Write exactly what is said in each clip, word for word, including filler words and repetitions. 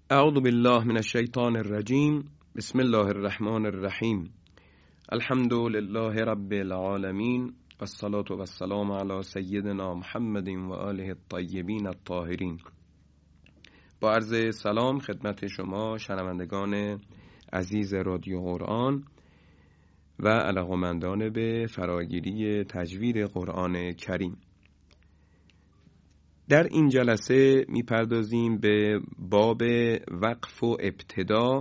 اعوذ بالله من الشیطان الرجیم. بسم الله الرحمن الرحیم. الحمد لله رب العالمین و الصلاة و السلام علی سیدنا محمد و آله الطیبین الطاهرین. با عرض سلام خدمت شما شنوندگان عزیز رادیو قرآن و علاقه‌مندان به فراگیری تجوید قرآن کریم. در این جلسه میپردازیم به باب وقف و ابتدا،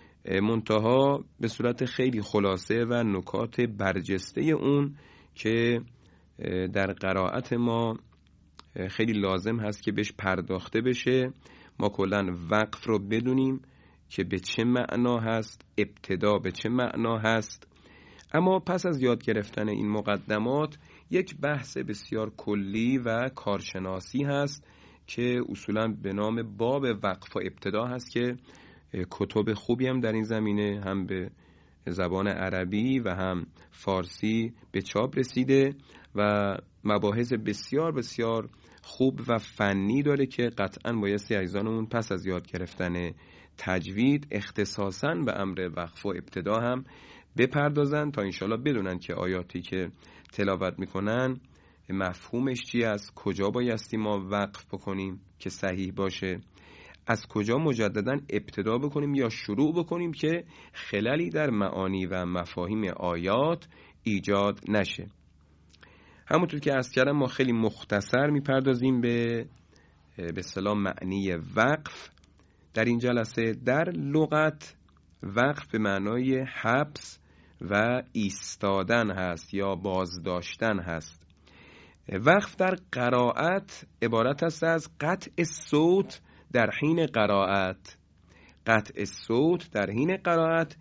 منتها به صورت خیلی خلاصه و نکات برجسته اون که در قرائت ما خیلی لازم هست که بهش پرداخته بشه. ما کلاً وقف رو بدونیم که به چه معنا هست، ابتدا به چه معنا هست. اما پس از یاد گرفتن این مقدمات یک بحث بسیار کلی و کارشناسی هست که اصولاً به نام باب وقف و ابتدا هست که کتب خوبی هم در این زمینه هم به زبان عربی و هم فارسی به چاپ رسیده و مباحث بسیار بسیار خوب و فنی داره که قطعاً بایستی عزیزانمون پس از یاد گرفتن تجوید اختصاصاً به امر وقف و ابتدا هم بپردازن تا انشالله بدونن که آیاتی که تلاوت میکنن مفهومش چی است، کجا بایستی ما وقف بکنیم که صحیح باشه، از کجا مجدداً ابتدا بکنیم یا شروع بکنیم که خللی در معانی و مفاهیم آیات ایجاد نشه. همونطور که عرض کردم ما خیلی مختصر میپردازیم به به اصطلاح معنی وقف در این جلسه. در لغت وقف به معنای حبس و ایستادن هست یا بازداشتن هست. وقف در قرائت عبارت است از قطع صوت در حین قرائت. قطع صوت در حین قرائت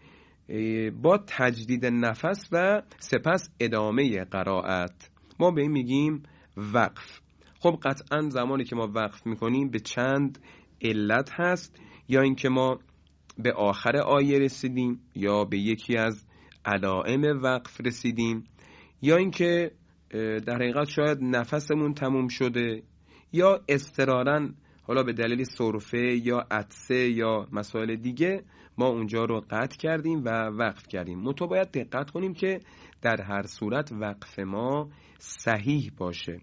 با تجدید نفس و سپس ادامه قرائت ما به این میگیم وقف. خب قطعا زمانی که ما وقف میکنیم به چند علت هست، یا اینکه ما به آخر آیه رسیدیم یا به یکی از علائم وقف رسیدیم، یا اینکه در حقیقت شاید نفسمون تموم شده، یا اضطراراً حالا به دلیل سرفه یا عطسه یا مسائل دیگه ما اونجا رو قطع کردیم و وقف کردیم. منتها باید دقت کنیم که در هر صورت وقف ما صحیح باشه.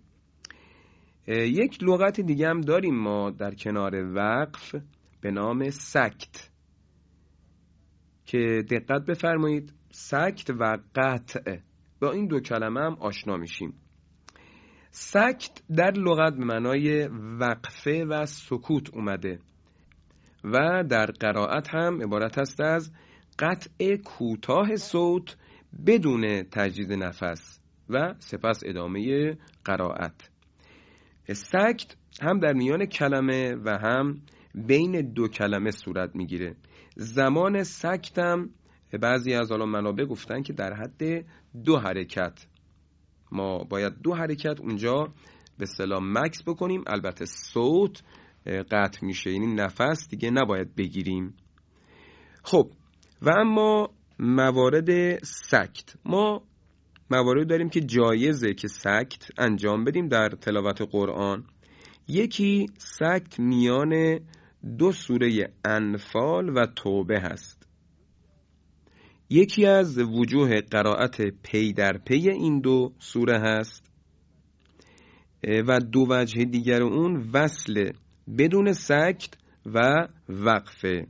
یک لغت دیگه هم داریم ما در کنار وقف به نام سکت که دقت بفرمایید، سکت و قطع، با این دو کلمه هم آشنا میشیم. سکت در لغت به معنای وقفه و سکوت اومده و در قرائت هم عبارت است از قطع کوتاه صوت بدون تجدید نفس و سپس ادامه قرائت. سکت هم در میان کلمه و هم بین دو کلمه صورت میگیره. زمان سکت هم بعضی از علما منابع گفتن که در حد دو حرکت، ما باید دو حرکت اونجا به اصطلاح مکس بکنیم، البته صوت قطع میشه، یعنی نفس دیگه نباید بگیریم. خب و اما موارد سکت، ما موارد داریم که جایزه که سکت انجام بدیم در تلاوت قرآن. یکی سکت میان دو سوره انفال و توبه هست. یکی از وجوه قرائت پی در پی این دو سوره هست و دو وجه دیگر اون وصل بدون سکت و وقفه.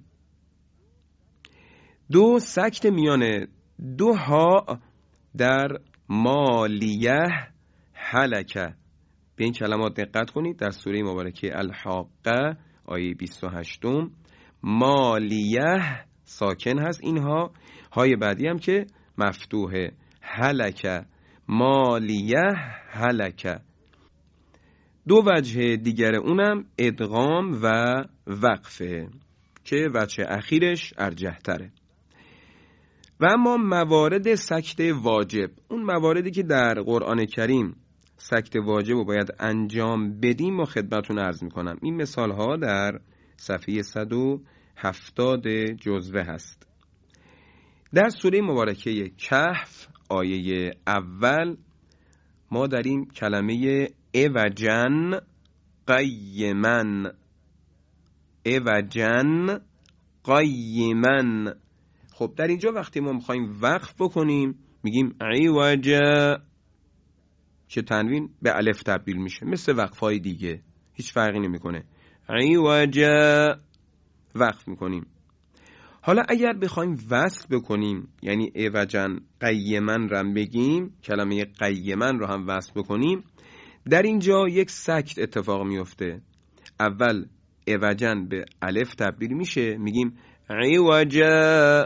دو سکت میان دو ها در مالیه هلکه. به این کلمات دقت کنید در سوره مبارکه الحاقه آیه بیست و هشت. مالیه ساکن هست اینها، های بعدی هم که مفتوحه، هلکه، مالیه هلکه. دو وجه دیگر اونم ادغام و وقفه که وجه اخیرش ارجح تره. و اما موارد سکت واجب، اون مواردی که در قرآن کریم سکت واجب رو باید انجام بدیم و خدمتون عرض میکنم. این مثال ها در صفحه صد و هفتاد جزوه هست. در سوره مبارکه کهف آیه اول ما داریم کلمه اوجن قیمن. عوجا قیما. خب در اینجا وقتی ما میخوایم وقف بکنیم میگیم عوجا که تنوین به الف تبدیل میشه، مثل وقفهای دیگه هیچ فرقی نمیکنه. عوجا وقف میکنیم. حالا اگر بخوایم وصل بکنیم، یعنی عوجا قیما رو بگیم، کلمه قیما رو هم وصل بکنیم، در اینجا یک سکت اتفاق میفته. اول عوجا به الف تبدیل میشه، میگیم عوجا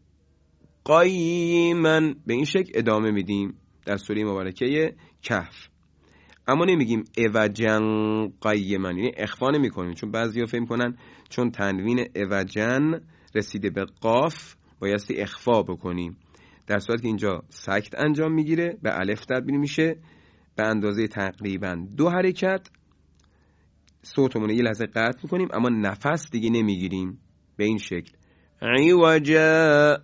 قیما، به این شکل ادامه میدیم در سوره مبارکه کهف. اما نمیگیم عوجا قیما، یعنی اخفا نمی کنیم، چون بعضیا فهم کنن چون تنوین عوجا رسیده به قاف بایستی اخفا بکنیم، در صورتی که اینجا سکت انجام میگیره، به الف تبدیل میشه، به اندازه تقریبا دو حرکت صوتمون یه لحظه قطع میکنیم اما نفس دیگه نمیگیریم، به این شکل عوجا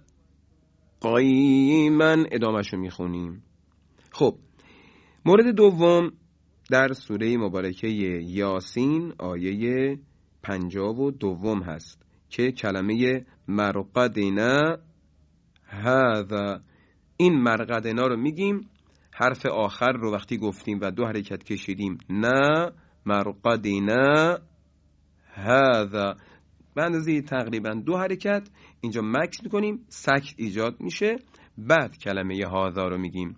قیما ادامهشو میخونیم. خب مورد دوم در سوره مبارکه یاسین آیه پنجاه و دوم هست که کلمه مرقدنا هذا. این مرقدنا رو میگیم، حرف آخر رو وقتی گفتیم و دو حرکت کشیدیم، نه مرقدنا هذا، به اندازه تقریبا دو حرکت اینجا مکس میکنیم، سکت ایجاد میشه، بعد کلمه هذا رو میگیم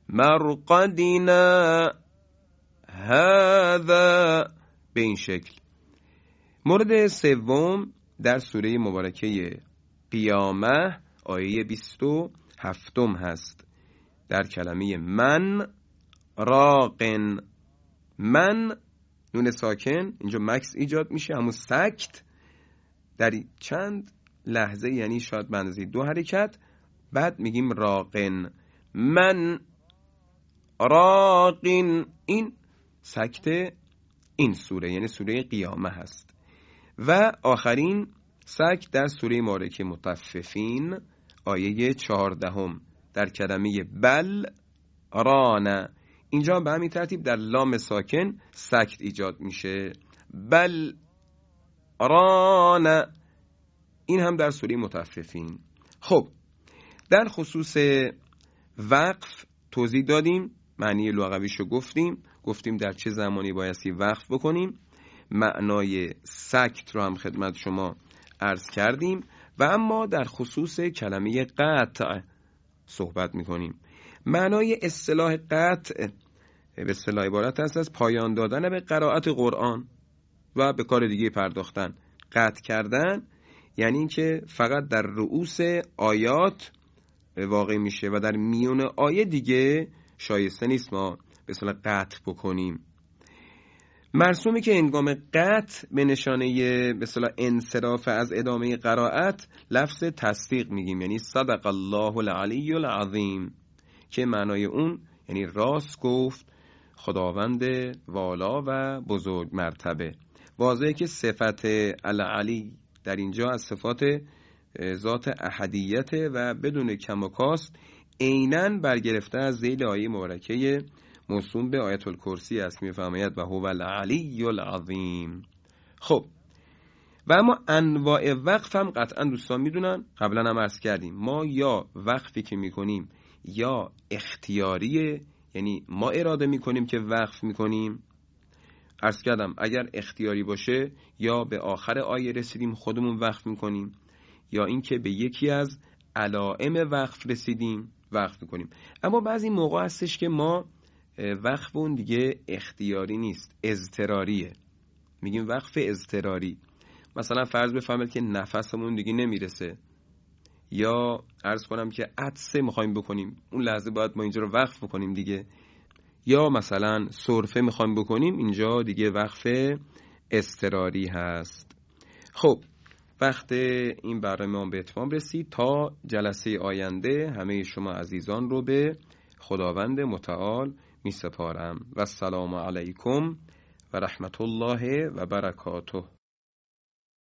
مرقدنا هذا، به این شکل. مورد سوم در سوره مبارکه قیامه آیه بیست و هفتم هست، در کلمه من راقن. من نون ساکن اینجا مکس ایجاد میشه، همون سکت در چند لحظه، یعنی شاید به اندازه دو حرکت، بعد میگیم راقن. من راقن، این سکت این سوره یعنی سوره قیامه هست. و آخرین سکت در سوره مبارکه مطففین آیه چهاردهم در کلمه بل رانه. اینجا به همین ترتیب در لام ساکن سکت ایجاد میشه، بل رانه، این هم در سوره مطففین. خب در خصوص وقف توضیح دادیم، معنی لغویشو گفتیم، گفتیم در چه زمانی بایستی وقف بکنیم، معنای سکت رو هم خدمت شما عرض کردیم و اما در خصوص کلمه قطع صحبت میکنیم. معنای اصطلاح قطع به اصطلاح عبارت است از پایان دادن به قرائت قرآن و به کار دیگه پرداختن. قطع کردن یعنی اینکه فقط در رؤوس آیات واقع میشه و در میون آیه دیگه شایسته نیست ما به اصطلاح قطع بکنیم. مرسومی که هنگام قطع به نشانه به اصطلاح انصراف از ادامه قرائت لفظ تصدیق میگیم، یعنی صدق الله العلی العظیم، که معنای اون یعنی راست گفت خداوند والا و بزرگ مرتبه. واضحه که صفت العلی در اینجا از صفات ذات احدیت و بدون کم و کاست عیناً برگرفته از ذیل آیه مبارکه موسوم به آیت الکرسی است که می‌فرماید و هو العلی العظیم. خب و اما انواع وقف هم قطعا دوستان میدونن، قبلا هم عرض کردیم، ما یا وقفی که میکنیم یا اختیاریه، یعنی ما اراده میکنیم که وقف میکنیم. عرض کردم اگر اختیاری باشه یا به آخر آیه رسیدیم خودمون وقف میکنیم، یا اینکه به یکی از علائم وقف رسیدیم وقف میکنیم. اما بعضی موقع هستش که ما وقف اون دیگه اختیاری نیست، اضطراریه، میگیم وقف اضطراری. مثلا فرض بفرمایید که نفسمون دیگه نمیرسه، یا عرض کنم که عطسه میخوایم بکنیم، اون لحظه باید ما اینجا رو وقف بکنیم دیگه. یا مثلا سرفه میخوایم بکنیم، اینجا دیگه وقف اضطراری هست. خب وقت این برنامه به اتمام رسید. تا جلسه آینده همه شما عزیزان رو به خداوند متعال می سپارم و السلام علیکم و رحمت الله و برکاته.